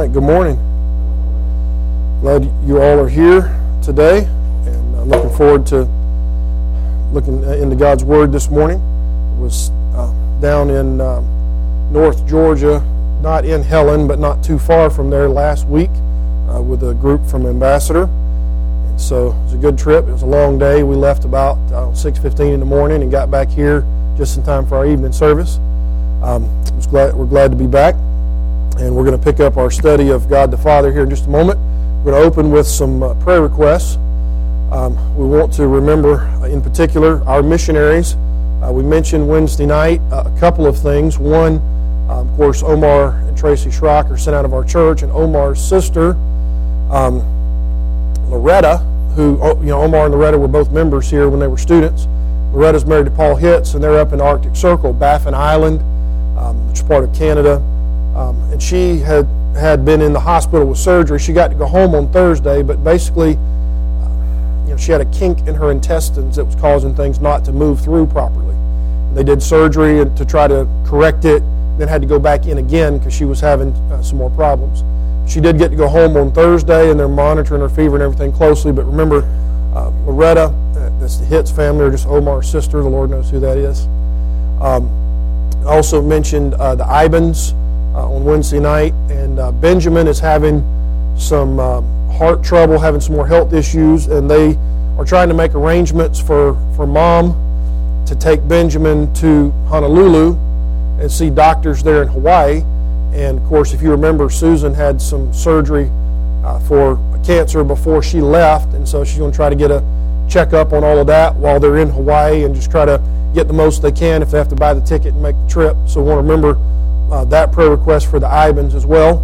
right, good morning. Glad you all are here today, and I'm looking forward to looking into God's Word this morning. I was down in North Georgia, not in Helen, but not too far from there last week with a group from Ambassador. And so it was a good trip. It was a long day. We left about 6:15 in the morning and got back here just in time for our evening service. We're glad to be back. And we're going to pick up our study of God the Father here in just a moment. We're going to open with some prayer requests. We want to remember, in particular, our missionaries. We mentioned Wednesday night a couple of things. One, of course, Omar and Tracy Schrock are sent out of our church, and Omar's sister, Loretta, who, Omar and Loretta were both members here when they were students. Loretta's married to Paul Hitz, and they're up in the Arctic Circle, Baffin Island, which is part of Canada. And she had been in the hospital with surgery. She got to go home on Thursday, but basically, she had a kink in her intestines that was causing things not to move through properly. And they did surgery to try to correct it, then had to go back in again because she was having some more problems. She did get to go home on Thursday, and they're monitoring her fever and everything closely. But remember, Loretta, that's the Hitz family, or just Omar's sister. The Lord knows who that is. I also mentioned the Ibans on Wednesday night, and Benjamin is having some heart trouble, having some more health issues, and they are trying to make arrangements for Mom to take Benjamin to Honolulu and see doctors there in Hawaii. And of course, if you remember, Susan had some surgery for cancer before she left, and so she's going to try to get a checkup on all of that while they're in Hawaii and just try to get the most they can if they have to buy the ticket and make the trip. So we want to remember that prayer request for the Ibans as well.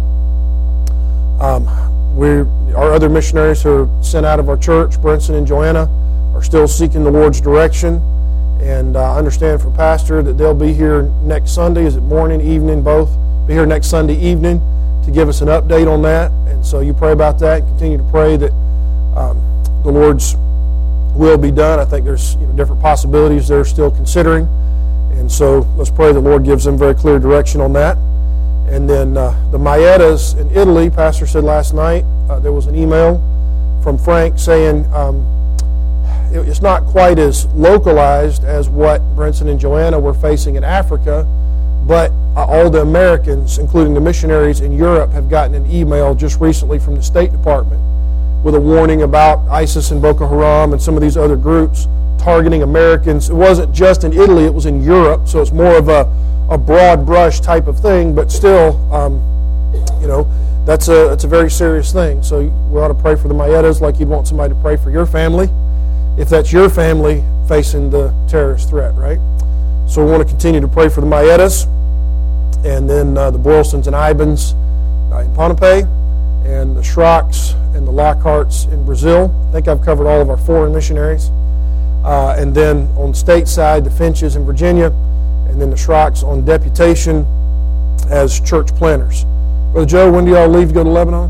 Our other missionaries who are sent out of our church, Brinson and Joanna, are still seeking the Lord's direction. And I understand from Pastor that they'll be here next Sunday. Is it morning, evening, both? Be here next Sunday evening to give us an update on that. And so you pray about that and continue to pray that the Lord's will be done. I think there's different possibilities they're still considering. And so let's pray the Lord gives them very clear direction on that. And then the Maietas in Italy, Pastor said last night, there was an email from Frank saying it's not quite as localized as what Brinson and Joanna were facing in Africa, but all the Americans, including the missionaries in Europe, have gotten an email just recently from the State Department with a warning about ISIS and Boko Haram and some of these other groups targeting Americans. It wasn't just in Italy, it was in Europe, so it's more of a broad brush type of thing, but still, that's a very serious thing. So we ought to pray for the Maietas like you'd want somebody to pray for your family, if that's your family facing the terrorist threat, right? So we want to continue to pray for the Maietas, and then the Boylstons and Ibans in Pohnpei, and the Schrocks and the Lockharts in Brazil. I think I've covered all of our foreign missionaries. And then on the state side, the Finches in Virginia, and then the Schrocks on deputation as church planners. Brother Joe, when do y'all leave to go to Lebanon?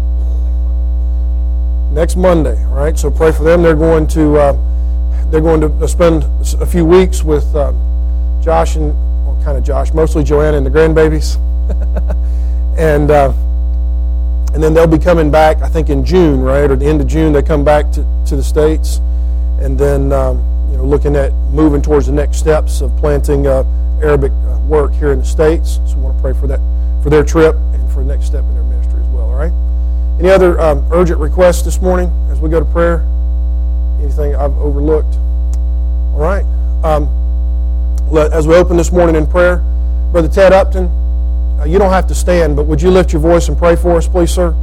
Next Monday. All right, so pray for them. They're going to spend a few weeks with Josh and mostly Joanna and the grandbabies, and then they'll be coming back, I think, in June, right, or the end of June. They come back to the States, and then looking at moving towards the next steps of planting Arabic work here in the States. So we want to pray for that, for their trip and for the next step in their ministry as well. All right. Any other urgent requests this morning as we go to prayer? Anything I've overlooked? All right. As we open this morning in prayer, Brother Ted Upton, you don't have to stand, but would you lift your voice and pray for us, please, sir?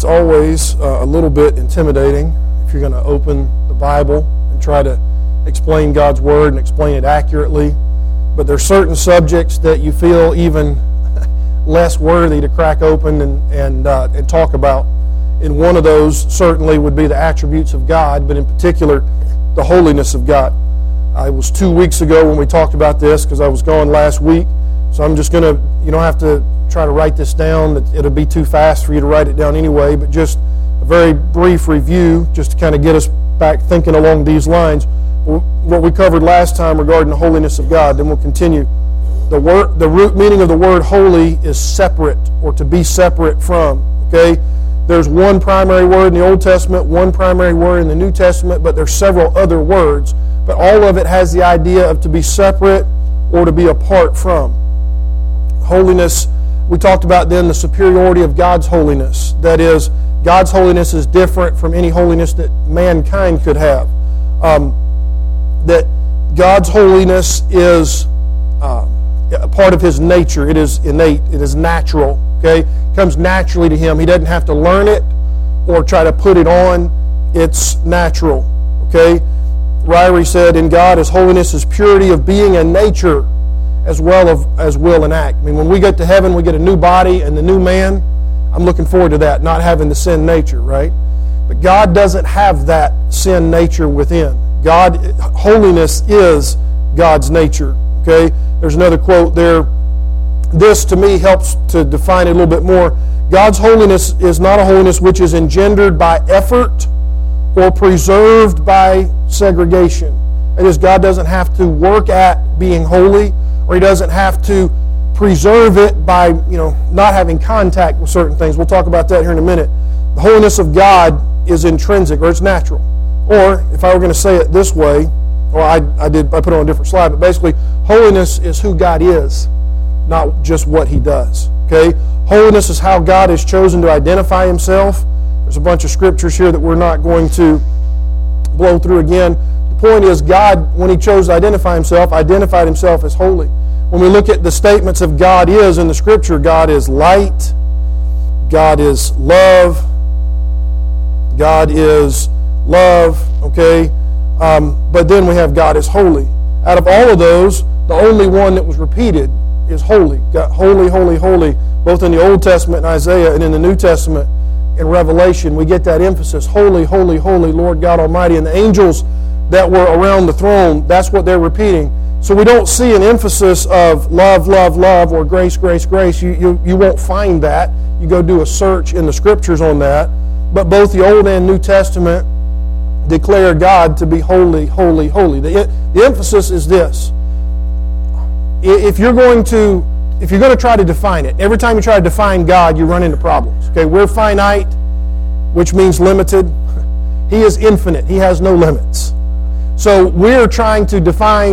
it's always a little bit intimidating if you're going to open the Bible and try to explain God's Word and explain it accurately. But there's certain subjects that you feel even less worthy to crack open and talk about. And one of those certainly would be the attributes of God, but in particular, the holiness of God. It was 2 weeks ago when we talked about this because I was gone last week. So I'm just going to, you don't have to try to write this down. It'll be too fast for you to write it down anyway, but just a very brief review just to kind of get us back thinking along these lines. What we covered last time regarding the holiness of God, then we'll continue. The root meaning of the word holy is separate, or to be separate from. Okay? There's one primary word in the Old Testament, one primary word in the New Testament, but there's several other words. But all of it has the idea of to be separate or to be apart from. Holiness, we talked about then the superiority of God's holiness. That is, God's holiness is different from any holiness that mankind could have. That God's holiness is a part of His nature. It is innate. It is natural. Okay, it comes naturally to Him. He doesn't have to learn it or try to put it on. It's natural. Okay, Ryrie said, "In God, His holiness is purity of being and nature, as well as will and act." I mean, when we get to heaven, we get a new body and the new man. I'm looking forward to that, not having the sin nature, right? But God doesn't have that sin nature within. Holiness is God's nature. Okay? There's another quote there. This, to me, helps to define it a little bit more. God's holiness is not a holiness which is engendered by effort or preserved by segregation. That is, God doesn't have to work at being holy, or He doesn't have to preserve it by, not having contact with certain things. We'll talk about that here in a minute. The holiness of God is intrinsic, or it's natural. Or, if I were going to say it this way, or I put it on a different slide, but basically, holiness is who God is, not just what He does. Okay? Holiness is how God has chosen to identify Himself. There's a bunch of scriptures here that we're not going to blow through again. The point is, God, when He chose to identify Himself, identified Himself as holy. When we look at the statements of God is in the Scripture, God is light, God is love, God is love, okay? But then we have God is holy. Out of all of those, the only one that was repeated is holy. God, holy, holy, holy, both in the Old Testament in Isaiah and in the New Testament in Revelation. We get that emphasis, holy, holy, holy, Lord God Almighty. And the angels that were around the throne, that's what they're repeating. So we don't see an emphasis of love, love, love, or grace, grace, grace. You won't find that. You go do a search in the Scriptures on that. But both the Old and New Testament declare God to be holy, holy, holy. The emphasis is this. If you're going to try to define it, every time you try to define God, you run into problems. Okay, we're finite, which means limited. He is infinite. He has no limits. So we're trying to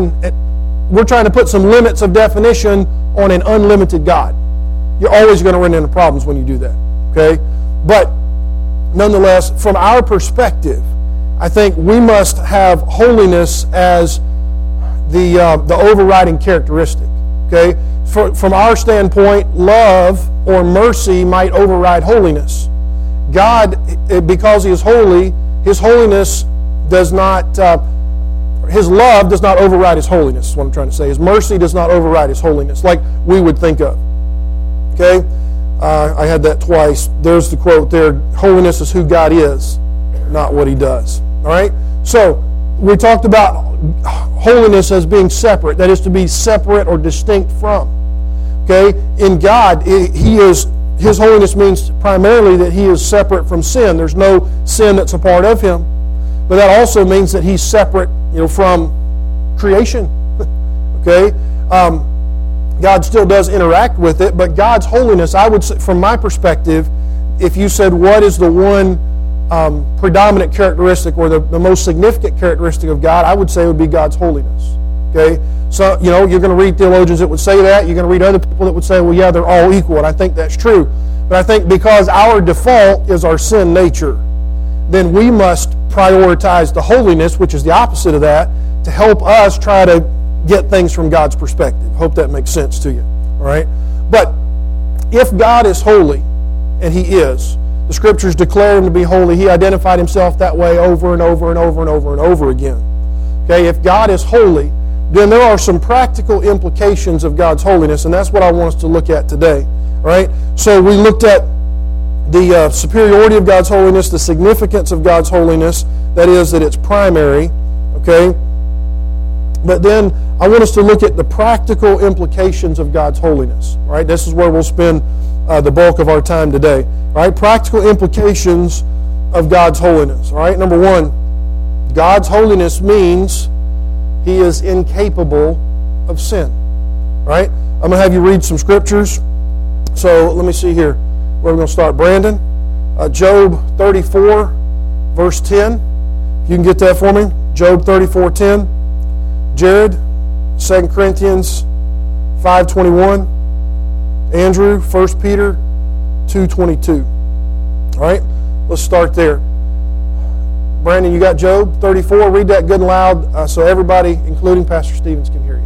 put some limits of definition on an unlimited God. You're always going to run into problems when you do that. Okay? But nonetheless, from our perspective, I think we must have holiness as the overriding characteristic. Okay? From our standpoint, love or mercy might override holiness. God, because He is holy, His holiness does not, His love does not override His holiness, is what I'm trying to say. His mercy does not override His holiness, like we would think of. Okay? I had that twice. There's the quote there, holiness is who God is, not what He does. All right? So, we talked about holiness as being separate, that is to be separate or distinct from. Okay? In God, His holiness means primarily that He is separate from sin. There's no sin that's a part of Him. But that also means that He's separate, from creation. Okay? God still does interact with it, but God's holiness, I would say, from my perspective, if you said what is the one predominant characteristic or the most significant characteristic of God, I would say it would be God's holiness. Okay? So, you're going to read theologians that would say that. You're going to read other people that would say, well, yeah, they're all equal, and I think that's true. But I think because our default is our sin nature, then we must prioritize the holiness, which is the opposite of that, to help us try to get things from God's perspective. Hope that makes sense to you. All right? But if God is holy, and He is, the Scriptures declare Him to be holy. He identified Himself that way over and over and over and over and over again. Okay, if God is holy, then there are some practical implications of God's holiness, and that's what I want us to look at today. All right? So we looked at the superiority of God's holiness, the significance of God's holiness, that is, that it's primary. Okay? But then I want us to look at the practical implications of God's holiness. All right? This is where we'll spend the bulk of our time today. All right? Practical implications of God's holiness. All right? Number one, God's holiness means He is incapable of sin. All right? I'm going to have you read some scriptures. So let me see here. Where we're going to start. Brandon, Job 34, verse 10. If you can get that for me. Job 34:10. Jared, 2 Corinthians 5:21. Andrew, 1 Peter 2:22. All right? Let's start there. Brandon, you got Job 34. Read that good and loud so everybody, including Pastor Stevens, can hear you.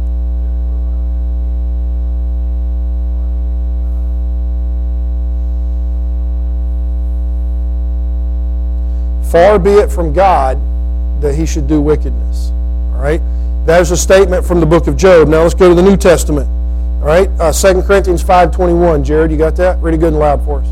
Far be it from God that He should do wickedness. All right? That is a statement from the book of Job. Now let's go to the New Testament. All right? 2 Corinthians 5:21. Jared, you got that? Read it good and loud for us.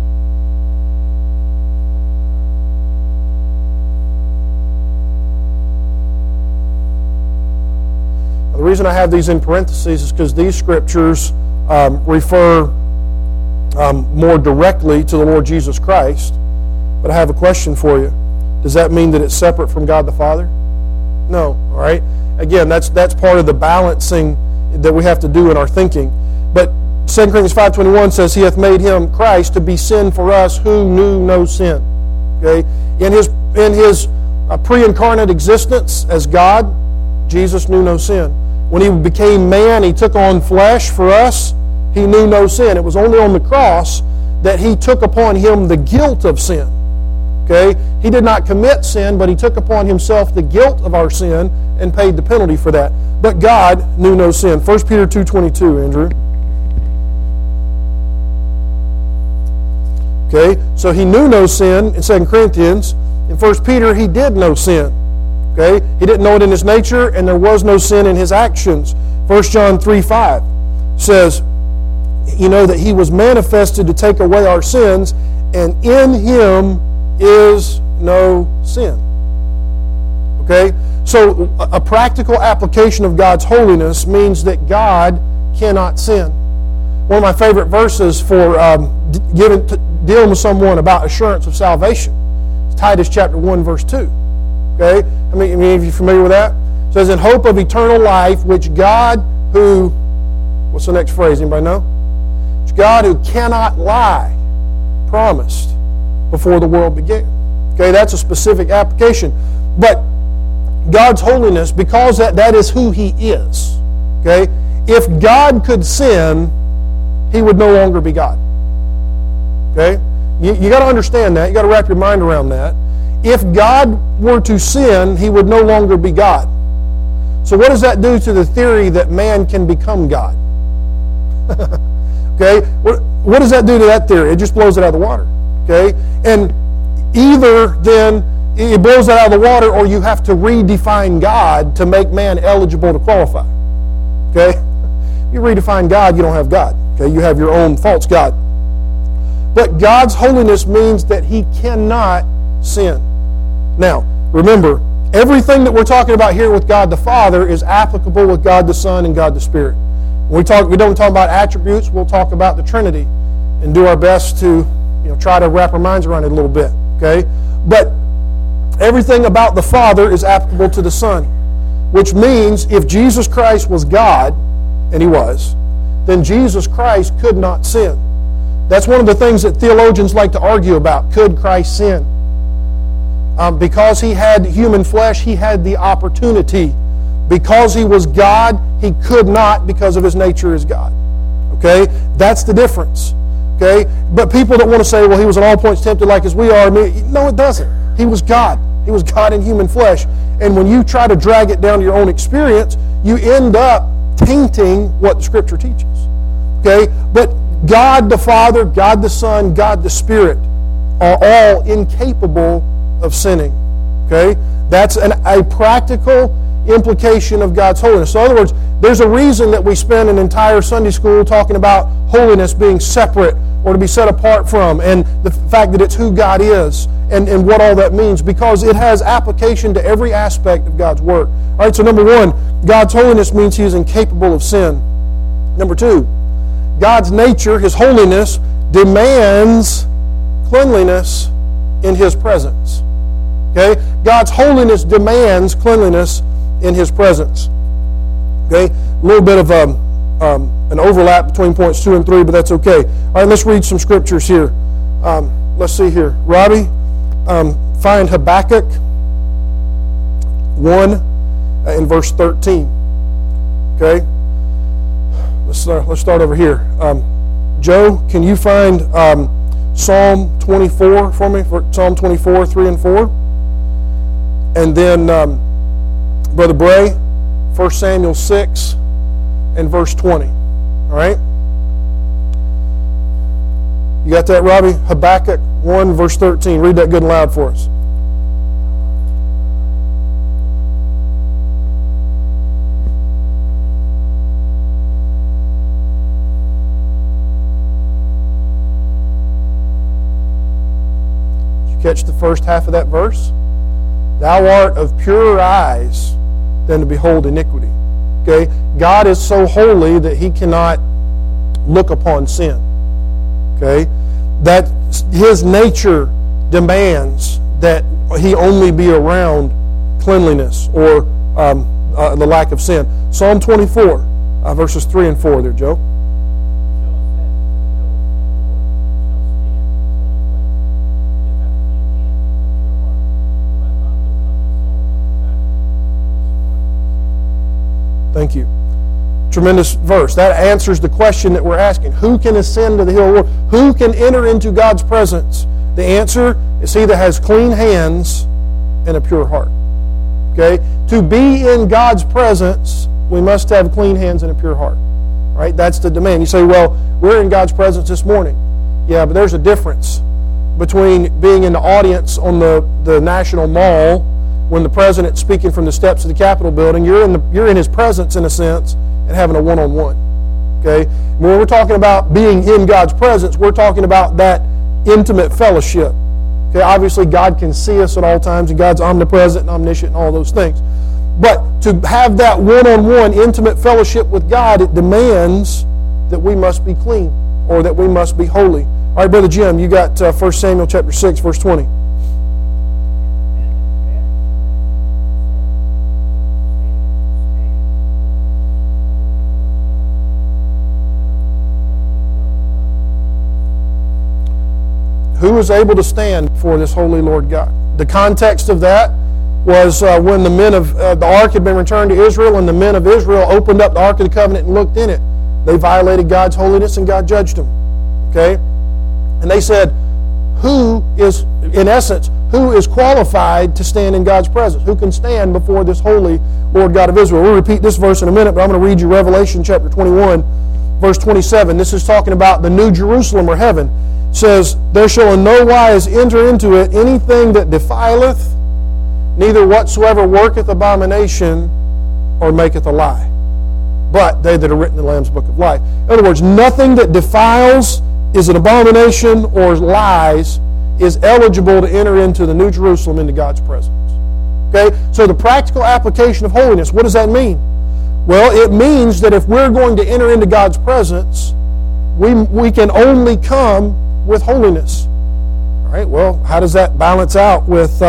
The reason I have these in parentheses is because these scriptures refer more directly to the Lord Jesus Christ. But I have a question for you. Does that mean that it's separate from God the Father? No. All right? Again, that's part of the balancing that we have to do in our thinking. But 2 Corinthians 5:21 says, He hath made Him, Christ, to be sin for us who knew no sin. Okay? In His pre-incarnate existence as God, Jesus knew no sin. When He became man, He took on flesh for us. He knew no sin. It was only on the cross that He took upon Him the guilt of sin. Okay? He did not commit sin, but He took upon Himself the guilt of our sin and paid the penalty for that. But God knew no sin. 1 Peter 2:22, Andrew. Okay? So He knew no sin in 2 Corinthians. In 1 Peter, He did know sin. Okay? He didn't know it in His nature, and there was no sin in His actions. 1 John 3:5 says, you know, that He was manifested to take away our sins, and in Him is no sin. Okay? So a practical application of God's holiness means that God cannot sin. One of my favorite verses for dealing with someone about assurance of salvation is Titus chapter 1, verse 2. Okay? I mean, are you familiar with that? It says, in hope of eternal life, which God who, what's the next phrase? Anybody know? Which God who cannot lie promised before the world began. Okay, that's a specific application. But God's holiness, because that is who He is. Okay? If God could sin, He would no longer be God. Okay? You got to understand that. You got to wrap your mind around that. If God were to sin, He would no longer be God. So what does that do to the theory that man can become God? Okay? What does that do to that theory? It just blows it out of the water. Okay? And either then it blows it out of the water, or you have to redefine God to make man eligible to qualify. Okay? If you redefine God, you don't have God. Okay? You have your own false God. But God's holiness means that He cannot sin. Now, remember, everything that we're talking about here with God the Father is applicable with God the Son and God the Spirit. When we don't talk about attributes, we'll talk about the Trinity and do our best to try to wrap our minds around it a little bit. Okay? But everything about the Father is applicable to the Son, which means if Jesus Christ was God, and He was, then Jesus Christ could not sin. That's one of the things that theologians like to argue about. Could Christ sin? Because He had human flesh, He had the opportunity. Because He was God, He could not because of His nature as God. Okay? That's the difference. Okay? But people that want to say, well, He was at all points tempted like as we are. No, it doesn't. He was God. He was God in human flesh. And when you try to drag it down to your own experience, you end up tainting what the Scripture teaches. Okay? But God the Father, God the Son, God the Spirit are all incapable of sinning. Okay? That's a practical implication of God's holiness. So in other words, there's a reason that we spend an entire Sunday school talking about holiness being separate or to be set apart from, and the fact that it's who God is and what all that means, because it has application to every aspect of God's work. All right, so number one, God's holiness means He is incapable of sin. Number two, God's nature, His holiness, demands cleanliness in His presence. Okay? God's holiness demands cleanliness in His presence. Okay? A little bit of an overlap between points 2 and 3, but that's okay. All right, let's read some scriptures here. Let's see here. Robbie, find Habakkuk 1 in verse 13. Okay? Let's start over here. Joe, can you find Psalm 24 for me? Psalm 24, 3 and 4. And then, Brother Bray, 1 Samuel 6 and verse 20. All right? You got that, Robbie? Habakkuk 1, verse 13. Read that good and loud for us. Did you catch the first half of that verse? Thou art of purer eyes than to behold iniquity. Okay? God is so holy that He cannot look upon sin. Okay? That His nature demands that He only be around cleanliness or the lack of sin. Psalm 24, verses 3 and 4 there, Joe. Thank you. Tremendous verse. That answers the question that we're asking. Who can ascend to the hill of the Lord? Who can enter into God's presence? The answer is he that has clean hands and a pure heart. Okay? To be in God's presence, we must have clean hands and a pure heart. Right? That's the demand. You say, well, we're in God's presence this morning. Yeah, but there's a difference between being in the audience on the National Mall when the president's speaking from the steps of the Capitol building. You're in his presence in a sense, and having a one-on-one. Okay? When we're talking about being in God's presence, we're talking about that intimate fellowship. Okay? Obviously, God can see us at all times, and God's omnipresent and omniscient and all those things. But to have that one-on-one intimate fellowship with God, it demands that we must be clean, or that we must be holy. All right, Brother Jim, you got 1 Samuel chapter 6, verse 20. Who was able to stand before this holy Lord God? The context of that was when the men of the ark had been returned to Israel, and the men of Israel opened up the Ark of the Covenant and looked in it. They violated God's holiness, and God judged them. Okay? And they said, who is, in essence, who is qualified to stand in God's presence? Who can stand before this holy Lord God of Israel? We'll repeat this verse in a minute, but I'm going to read you Revelation chapter 21, verse 27. This is talking about the new Jerusalem or heaven. It says, there shall in no wise enter into it anything that defileth, neither whatsoever worketh abomination or maketh a lie, but they that are written in the Lamb's book of life. In other words, nothing that defiles, is an abomination, or lies, is eligible to enter into the New Jerusalem, into God's presence. Okay? So the practical application of holiness, what does that mean? Well, it means that if we're going to enter into God's presence, we can only come with holiness. All right, well, how does that balance out with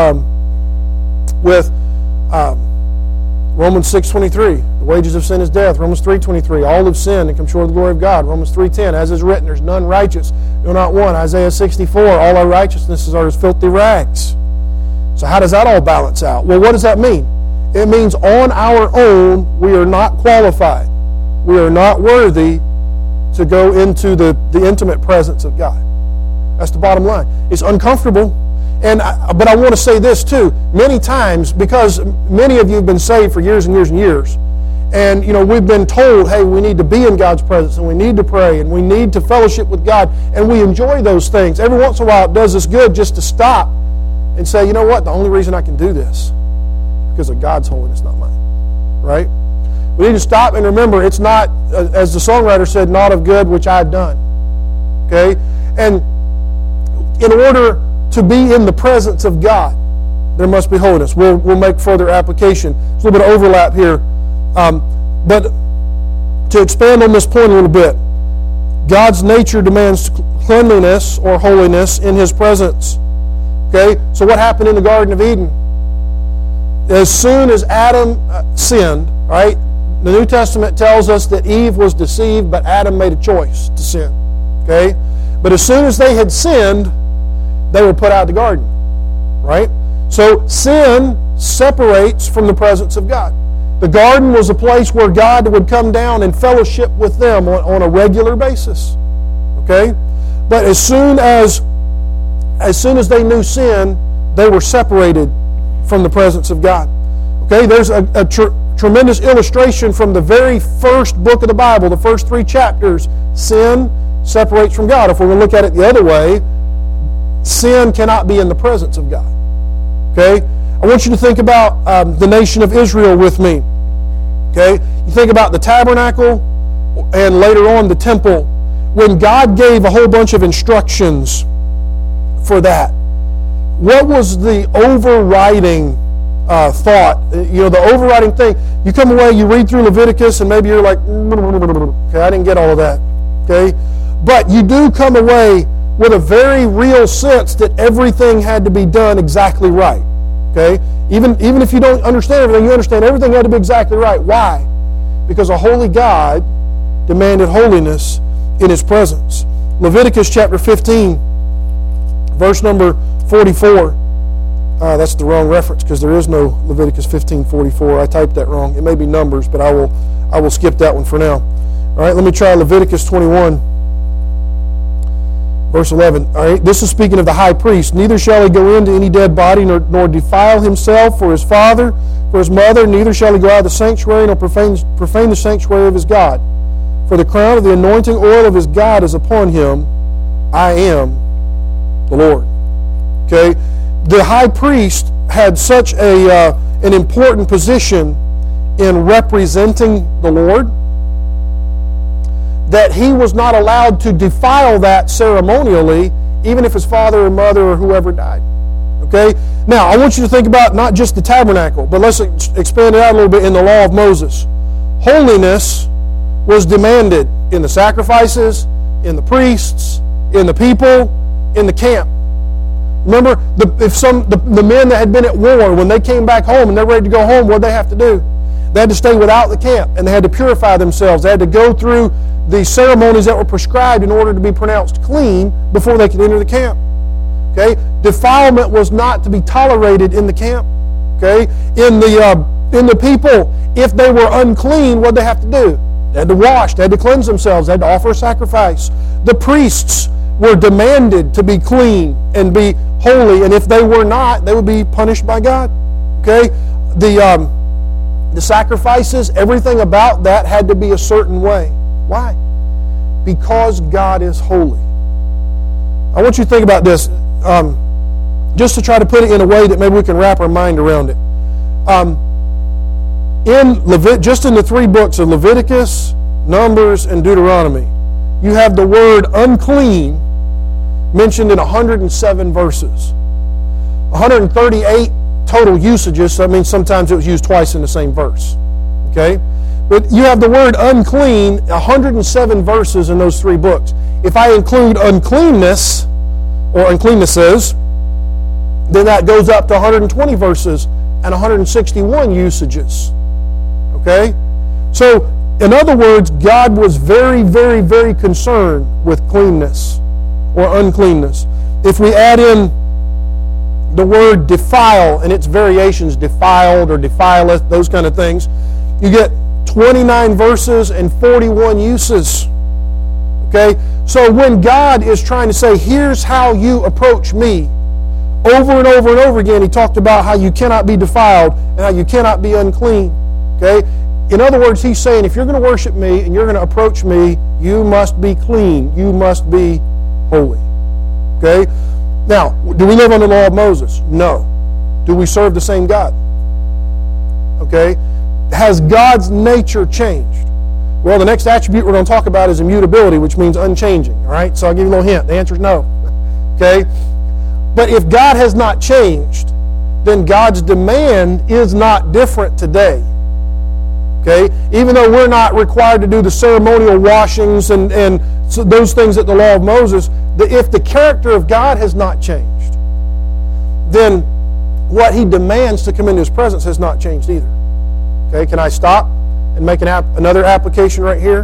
Romans 6:23? The wages of sin is death. Romans 3:23, all have sinned and come short of the glory of God. Romans 3:10, as is written, there's none righteous, no, not one. Isaiah 64, all our righteousnesses are as filthy rags. So how does that all balance out? Well, what does that mean? It means on our own, we are not qualified. We are not worthy to go into the intimate presence of God. That's the bottom line. It's uncomfortable. But I want to say this too. Many times, because many of you have been saved for years and years and years, And, we've been told, hey, we need to be in God's presence, and we need to pray, and we need to fellowship with God, and we enjoy those things. Every once in a while, it does us good just to stop and say, you know what, the only reason I can do this is because of God's holiness, not mine. Right? We need to stop and remember, it's not, as the songwriter said, not of good which I had done. Okay? And in order to be in the presence of God, there must be holiness. We'll make further application. There's a little bit of overlap here. But to expand on this point a little bit, God's nature demands cleanliness or holiness in His presence. Okay? So what happened in the Garden of Eden? As soon as Adam sinned, right? The New Testament tells us that Eve was deceived, but Adam made a choice to sin. Okay? But as soon as they had sinned, they were put out of the garden. Right? So sin separates from the presence of God. The garden was a place where God would come down and fellowship with them on a regular basis. Okay? But as soon as they knew sin, they were separated from the presence of God. Okay? There's a tremendous illustration from the very first book of the Bible, the first 3 chapters. Sin separates from God. If we're going to look at it the other way, sin cannot be in the presence of God. Okay? I want you to think about the nation of Israel with me. Okay? You think about the tabernacle and later on the temple. When God gave a whole bunch of instructions for that, what was the overriding thought? The overriding thing. You come away, you read through Leviticus, and maybe you're like, okay, I didn't get all of that. Okay? But you do come away with a very real sense that everything had to be done exactly right. Okay? Even if you don't understand everything, you understand everything had to be exactly right. Why? Because a holy God demanded holiness in His presence. Leviticus chapter 15, verse number 44. That's the wrong reference because there is no Leviticus 15:44. I typed that wrong. It may be Numbers, but I will skip that one for now. All right, let me try Leviticus 21. Verse 11, all right, this is speaking of the high priest. Neither shall he go into any dead body, nor defile himself for his father, for his mother, neither shall he go out of the sanctuary, nor profane the sanctuary of his God. For the crown of the anointing oil of his God is upon him. I am the Lord. Okay? The high priest had such an important position in representing the Lord that he was not allowed to defile that ceremonially, even if his father or mother or whoever died. Okay? Now, I want you to think about not just the tabernacle, but let's expand it out a little bit in the law of Moses. Holiness was demanded in the sacrifices, in the priests, in the people, in the camp. Remember, the men that had been at war, when they came back home and they're ready to go home, what did they have to do? They had to stay without the camp, and they had to purify themselves. They had to go through the ceremonies that were prescribed in order to be pronounced clean before they could enter the camp. Okay? Defilement was not to be tolerated in the camp. Okay? In the people, if they were unclean, what did they have to do? They had to wash. They had to cleanse themselves. They had to offer a sacrifice. The priests were demanded to be clean and be holy, and if they were not, they would be punished by God. Okay? The sacrifices, everything about that had to be a certain way. Why? Because God is holy. I want you to think about this, just to try to put it in a way that maybe we can wrap our mind around it. Just in the 3 books of Leviticus, Numbers, and Deuteronomy, you have the word unclean mentioned in 107 verses. 138 total usages, so that means sometimes it was used twice in the same verse. Okay? But you have the word unclean, 107 verses in those 3 books. If I include uncleanness, or uncleannesses, then that goes up to 120 verses and 161 usages. Okay? So, in other words, God was very, very, very concerned with cleanness or uncleanness. If we add in the word defile and its variations, defiled or defileth, those kind of things, you get 29 verses and 41 uses. Okay? So when God is trying to say, here's how you approach me, over and over and over again, He talked about how you cannot be defiled and how you cannot be unclean. Okay? In other words, he's saying, if you're going to worship me and you're going to approach me, you must be clean. You must be holy. Okay? Now, do we live under the law of Moses? No. Do we serve the same God? Okay? Has God's nature changed? Well, the next attribute we're going to talk about is immutability, which means unchanging. All right? So I'll give you a little hint. The answer is no. Okay? But if God has not changed, then God's demand is not different today. Okay? Even though we're not required to do the ceremonial washings and so those things that the law of Moses, if the character of God has not changed, then what he demands to come into his presence has not changed either. Okay? Can I stop and make another application right here?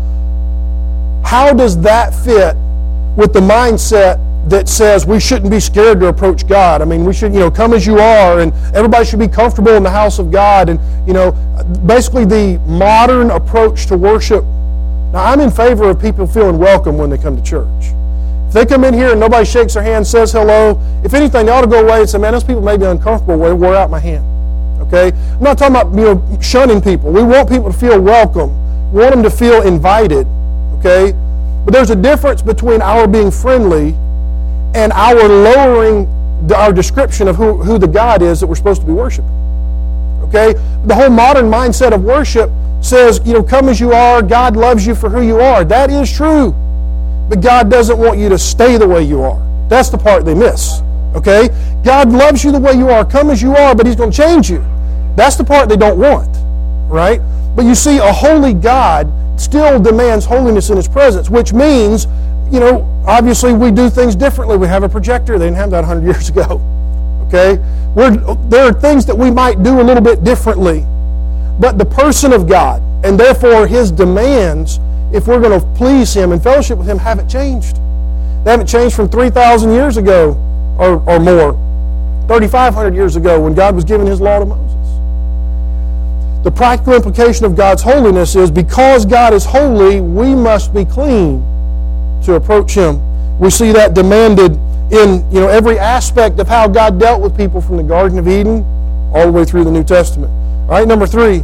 How does that fit with the mindset that says we shouldn't be scared to approach God? I mean, we should, come as you are, and everybody should be comfortable in the house of God, and, basically the modern approach to worship. Now, I'm in favor of people feeling welcome when they come to church. If they come in here and nobody shakes their hand, says hello, if anything, they ought to go away and say, man, those people may be uncomfortable where they wore out my hand. Okay? I'm not talking about, shunning people. We want people to feel welcome. We want them to feel invited. Okay? But there's a difference between our being friendly and our lowering our description of who the God is that we're supposed to be worshiping. Okay? The whole modern mindset of worship says, come as you are, God loves you for who you are. That is true. But God doesn't want you to stay the way you are. That's the part they miss. Okay? God loves you the way you are. Come as you are, but He's going to change you. That's the part they don't want. Right? But you see, a holy God still demands holiness in His presence, which means, obviously we do things differently. We have a projector. They didn't have that 100 years ago. Okay? There are things that we might do a little bit differently. But the person of God, and therefore His demands, if we're going to please Him and fellowship with Him, haven't changed. They haven't changed from 3,000 years ago or more, 3,500 years ago when God was giving His law to Moses. The practical implication of God's holiness is because God is holy, we must be clean to approach Him. We see that demanded in every aspect of how God dealt with people from the Garden of Eden all the way through the New Testament. All right, number 3.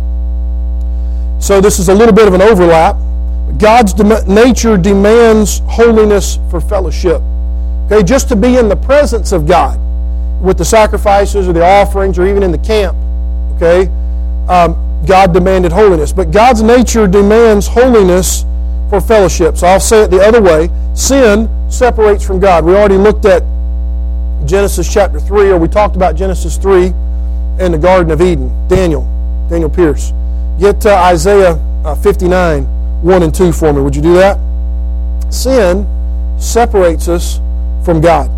So this is a little bit of an overlap. God's nature demands holiness for fellowship. Okay, just to be in the presence of God with the sacrifices or the offerings or even in the camp. Okay, God demanded holiness. But God's nature demands holiness for fellowship. So I'll say it the other way. Sin separates from God. We already looked at Genesis chapter 3, or we talked about Genesis 3 and the Garden of Eden. Daniel Pierce. Get Isaiah 59, 1 and 2 for me. Would you do that? Sin separates us from God.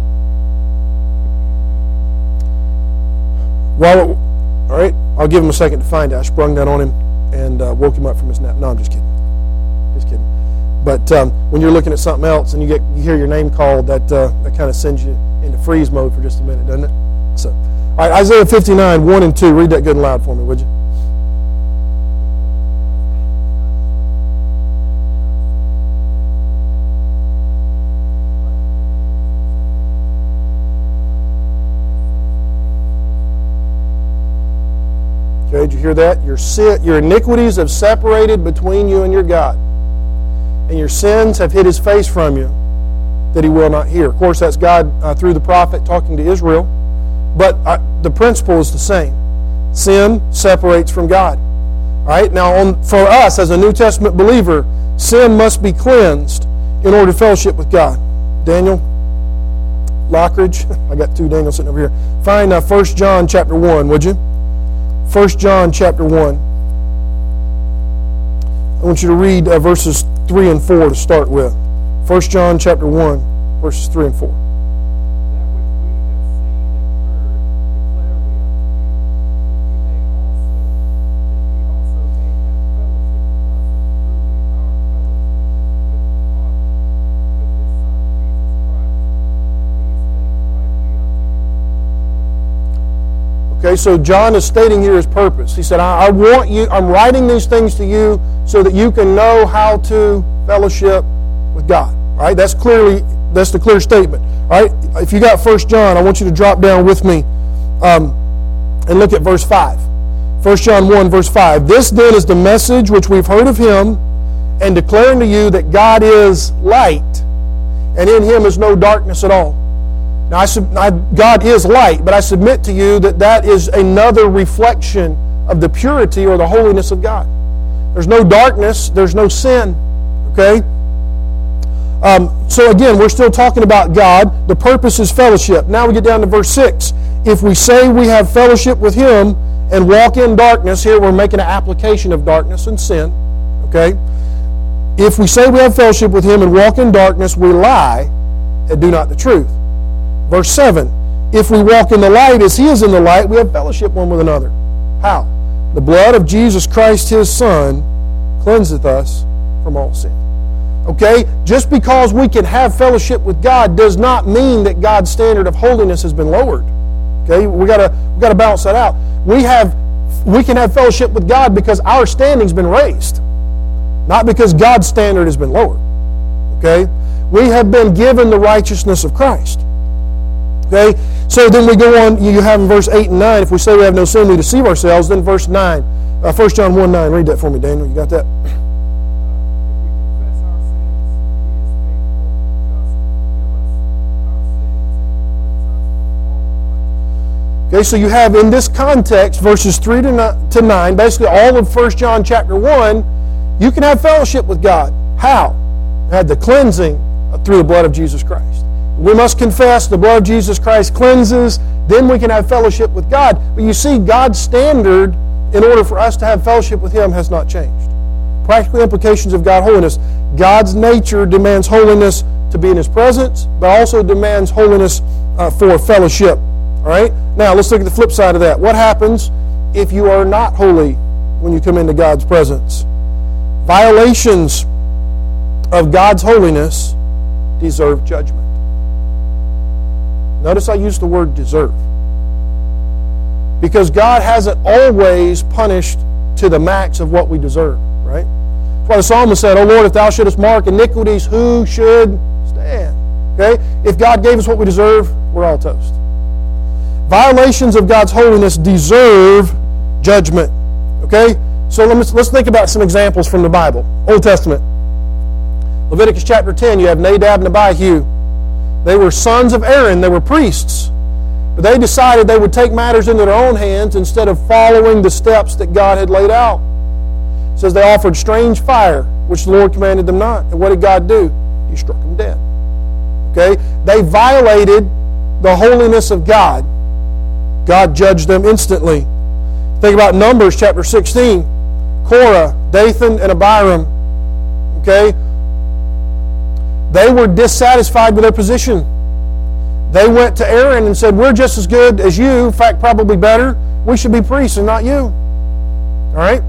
All right, I'll give him a second to find it. I sprung that on him and woke him up from his nap. No, I'm just kidding. Just kidding. But when you're looking at something else and you hear your name called, that kind of sends you into freeze mode for just a minute, doesn't it? So, all right, Isaiah 59, 1 and 2. Read that good and loud for me, would you? Okay, did you hear that? Your iniquities have separated between you and your God, and your sins have hid His face from you, that He will not hear. Of course, that's God through the prophet talking to Israel, but the principle is the same. Sin separates from God. All right, now for us as a New Testament believer, sin must be cleansed in order to fellowship with God. Daniel Lockridge, I got two Daniels sitting over here. Find 1 John chapter 1, would you? 1 John chapter 1. I want you to read verses 3 and 4 to start with. 1 John chapter 1, verses 3 and 4. Okay, so John is stating here his purpose. He said, I'm writing these things to you so that you can know how to fellowship with God. All right, that's the clear statement. All right, if you got 1 John, I want you to drop down with me and look at verse 5. 1 John 1, verse 5. This then is the message which we've heard of Him, and declaring to you that God is light, and in Him is no darkness at all. Now, God is light, but I submit to you that that is another reflection of the purity or the holiness of God. There's no darkness, there's no sin. Okay? So again, we're still talking about God. The purpose is fellowship. Now we get down to verse 6. If we say we have fellowship with Him and walk in darkness, here we're making an application of darkness and sin. Okay? If we say we have fellowship with Him and walk in darkness, we lie and do not the truth. Verse 7, if we walk in the light as He is in the light, we have fellowship one with another. How? The blood of Jesus Christ, His Son, cleanseth us from all sin. Okay? Just because we can have fellowship with God does not mean that God's standard of holiness has been lowered. Okay? We gotta balance that out. We can have fellowship with God because our standing's been raised, not because God's standard has been lowered. Okay? We have been given the righteousness of Christ. Okay? So then we go on, you have in verse 8 and 9, if we say we have no sin, we deceive ourselves. Then verse 9, 1 John 1, 9, read that for me, Daniel. You got that? Okay, so you have in this context, verses 3 to 9, basically all of 1 John chapter 1, you can have fellowship with God. How? You had the cleansing through the blood of Jesus Christ. We must confess the blood of Jesus Christ cleanses, then we can have fellowship with God. But you see, God's standard, in order for us to have fellowship with Him, has not changed. Practical implications of God's holiness. God's nature demands holiness to be in His presence, but also demands holiness for fellowship. All right? Now, let's look at the flip side of that. What happens if you are not holy when you come into God's presence? Violations of God's holiness deserve judgment. Notice I use the word deserve. Because God hasn't always punished to the max of what we deserve, right? That's why the psalmist said, "O Lord, if Thou shouldest mark iniquities, who should stand?" Okay? If God gave us what we deserve, we're all toast. Violations of God's holiness deserve judgment. Okay? So let's think about some examples from the Bible. Old Testament. Leviticus chapter 10, you have Nadab and Abihu. They were sons of Aaron. They were priests. But they decided they would take matters into their own hands instead of following the steps that God had laid out. It says they offered strange fire, which the Lord commanded them not. And what did God do? He struck them dead. Okay? They violated the holiness of God. God judged them instantly. Think about Numbers chapter 16. Korah, Dathan, and Abiram. Okay? They were dissatisfied with their position. They went to Aaron and said, "We're just as good as you, in fact, probably better. We should be priests and not you." All right?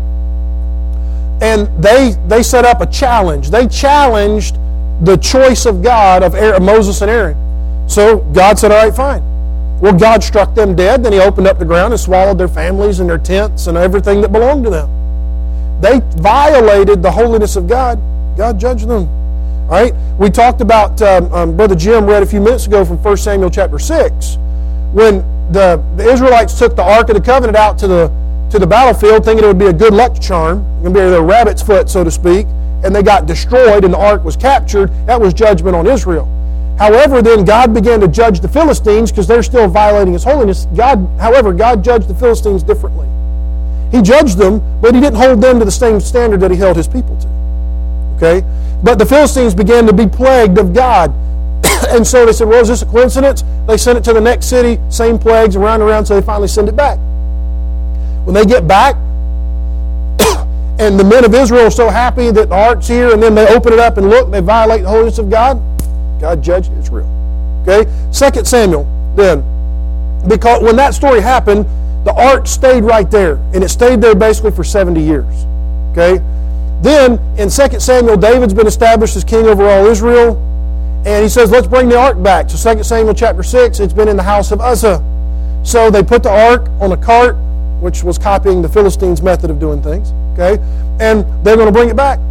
And they set up a challenge. They challenged the choice of God of Moses and Aaron. So God said, "All right, fine." Well, God struck them dead. Then He opened up the ground and swallowed their families and their tents and everything that belonged to them. They violated the holiness of God. God judged them. All right? We talked about, Brother Jim read a few minutes ago from 1 Samuel chapter 6, when the Israelites took the Ark of the Covenant out to the battlefield thinking it would be a good luck charm, going to be their rabbit's foot, so to speak, and they got destroyed and the Ark was captured. That was judgment on Israel. However, then God began to judge the Philistines because they're still violating His holiness. God judged the Philistines differently. He judged them, but He didn't hold them to the same standard that He held His people to. Okay? But the Philistines began to be plagued of God. And so they said, "Well, is this a coincidence?" They sent it to the next city, same plagues, around and around, so they finally send it back. When they get back, and the men of Israel are so happy that the ark's here, and then they open it up and look, they violate the holiness of God, God judged Israel. Okay? 2 Samuel, then. Because when that story happened, the ark stayed right there. And it stayed there basically for 70 years. Okay? Then, in 2 Samuel, David's been established as king over all Israel. And he says, let's bring the ark back. So 2 Samuel chapter 6, it's been in the house of Uzzah. So they put the ark on a cart, which was copying the Philistines' method of doing things. Okay? And they're going to bring it back.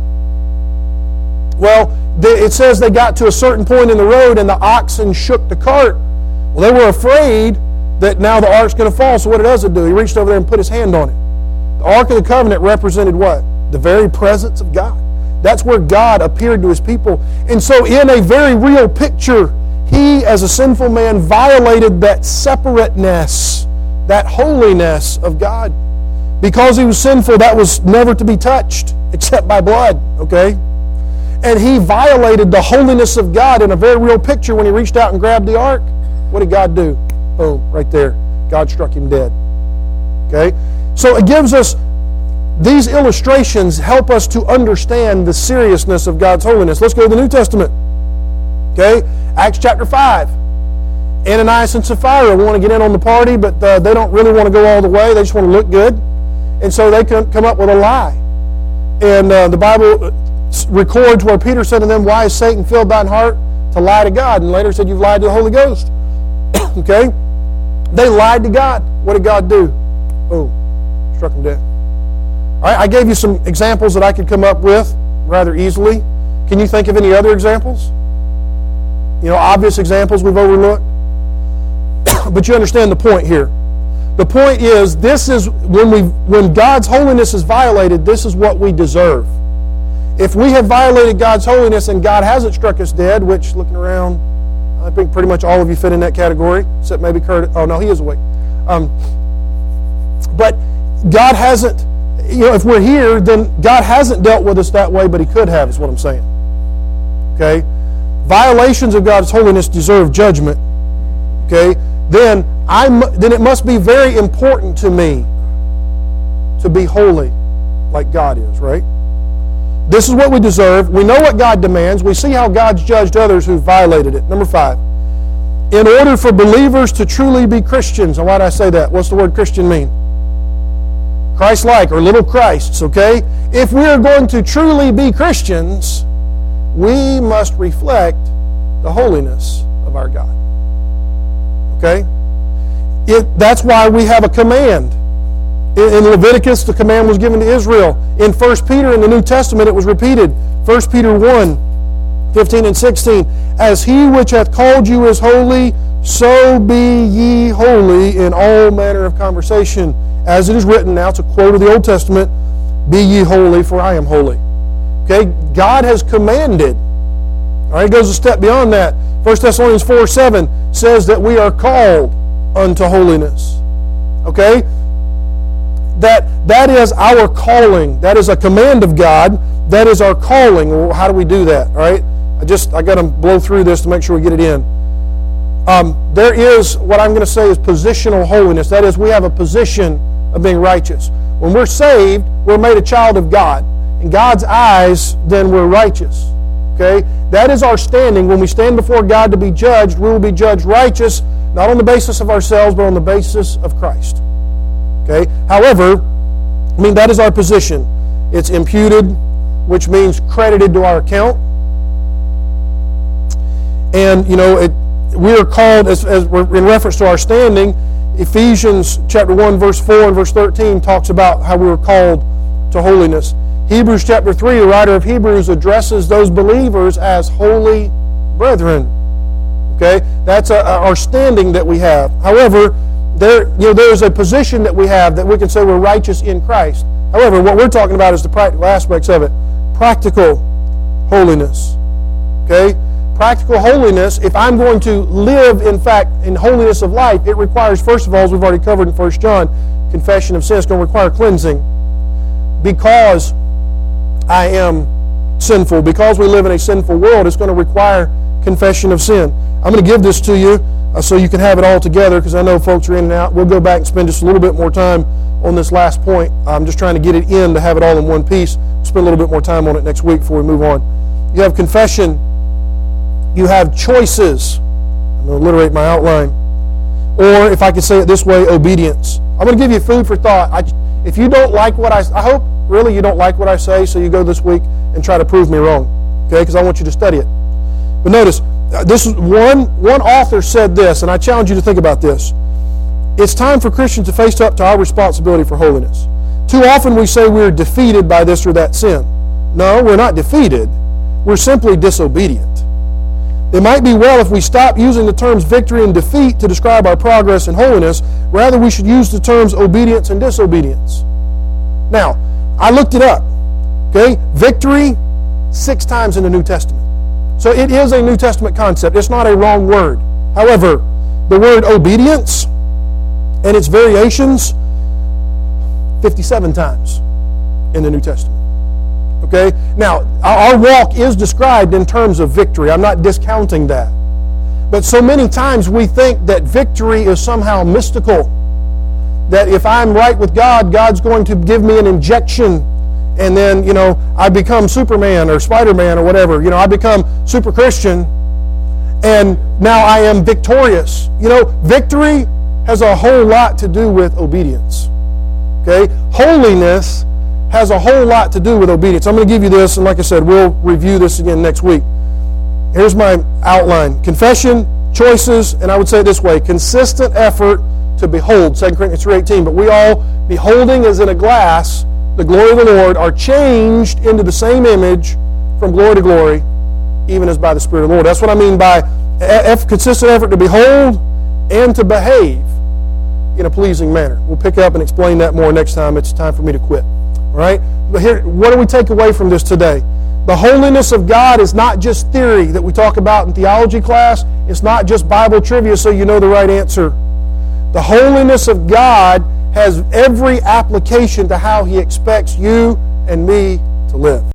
Well, it says they got to a certain point in the road and the oxen shook the cart. Well, they were afraid that now the ark's going to fall. So what does it do? He reached over there and put his hand on it. The Ark of the Covenant represented what? The very presence of God. That's where God appeared to His people. And so in a very real picture, He, as a sinful man, violated that separateness, that holiness of God. Because He was sinful, that was never to be touched except by blood, okay? And He violated the holiness of God in a very real picture when He reached out and grabbed the ark. What did God do? Boom, right there. God struck Him dead. Okay? So it gives us, these illustrations help us to understand the seriousness of God's holiness. Let's go to the New Testament. Okay? Acts chapter 5. Ananias and Sapphira want to get in on the party, but they don't really want to go all the way. They just want to look good. And so they come up with a lie. And the Bible records where Peter said to them, "Why has Satan filled thine heart to lie to God?" And later said, "You've lied to the Holy Ghost." Okay? They lied to God. What did God do? Boom. Struck them dead. All right, I gave you some examples that I could come up with rather easily. Can you think of any other examples? You know, obvious examples we've overlooked? But you understand the point here. The point is, this is when God's holiness is violated, this is what we deserve. If we have violated God's holiness and God hasn't struck us dead, which, looking around, I think pretty much all of you fit in that category, except maybe Kurt. Oh, no, he is awake. But God hasn't, you know, if we're here, then God hasn't dealt with us that way, but He could have, is what I'm saying. Okay? Violations of God's holiness deserve judgment. Okay? Then it must be very important to me to be holy like God is, right? This is what we deserve. We know what God demands. We see how God's judged others who violated it. Number 5. In order for believers to truly be Christians, and why did I say that? What's the word Christian mean? Christ-like, or little Christs, okay? If we are going to truly be Christians, we must reflect the holiness of our God. Okay? That's why we have a command. In Leviticus, the command was given to Israel. In 1 Peter in the New Testament, it was repeated. 1 Peter 1, 15 and 16. As He which hath called you is holy, so be ye holy in all manner of conversation. As it is written, now it's a quote of the Old Testament, be ye holy, for I am holy. Okay? God has commanded. All right, it goes a step beyond that. 1 Thessalonians 4:7 says that we are called unto holiness. Okay? That is our calling. That is a command of God. That is our calling. Well, how do we do that? All right? I got to blow through this to make sure we get it in. There is what I'm going to say is positional holiness. That is, we have a position of being righteous. When we're saved, we're made a child of God. In God's eyes, then we're righteous. Okay? That is our standing. When we stand before God to be judged, we will be judged righteous, not on the basis of ourselves, but on the basis of Christ. Okay? However, that is our position. It's imputed, which means credited to our account. And, we are called, as we're in reference to our standing, Ephesians chapter 1, verse 4 and verse 13 talks about how we were called to holiness. Hebrews chapter 3, the writer of Hebrews addresses those believers as holy brethren. Okay? That's our standing that we have. However, there's a position that we have that we can say we're righteous in Christ. However, what we're talking about is the practical aspects of it. Practical holiness. Okay? Practical holiness, if I'm going to live, in fact, in holiness of life, it requires, first of all, as we've already covered in 1 John, confession of sin. It's going to require cleansing. Because I am sinful, because we live in a sinful world, it's going to require confession of sin. I'm going to give this to you so you can have it all together, because I know folks are in and out. We'll go back and spend just a little bit more time on this last point. I'm just trying to get it in to have it all in one piece. We'll spend a little bit more time on it next week before we move on. You have confession. You have choices. I'm going to alliterate my outline. Or, if I could say it this way, obedience. I'm going to give you food for thought. If you don't like what I hope really you don't like what I say, so you go this week and try to prove me wrong. Okay? Because I want you to study it. But notice, this is one author said this, and I challenge you to think about this. It's time for Christians to face up to our responsibility for holiness. Too often we say we're defeated by this or that sin. No, we're not defeated. We're simply disobedient. It might be well if we stop using the terms victory and defeat to describe our progress in holiness. Rather, we should use the terms obedience and disobedience. Now, I looked it up. Okay? Victory, 6 times in the New Testament. So it is a New Testament concept. It's not a wrong word. However, the word obedience and its variations, 57 times in the New Testament. Okay? Now, our walk is described in terms of victory. I'm not discounting that. But so many times we think that victory is somehow mystical. That if I'm right with God, God's going to give me an injection and then, I become Superman or Spider-Man or whatever. I become super Christian and now I am victorious. Victory has a whole lot to do with obedience. Okay? Holiness has a whole lot to do with obedience. I'm going to give you this, and like I said, we'll review this again next week. Here's my outline. Confession, choices, and I would say it this way, consistent effort to behold, 2 Corinthians 3:18. But we all, beholding as in a glass the glory of the Lord, are changed into the same image from glory to glory, even as by the Spirit of the Lord. That's what I mean by consistent effort to behold and to behave in a pleasing manner. We'll pick up and explain that more next time. It's time for me to quit. All right? But here, what do we take away from this today? The holiness of God is not just theory that we talk about in theology class. It's not just Bible trivia so you know the right answer. The holiness of God has every application to how He expects you and me to live.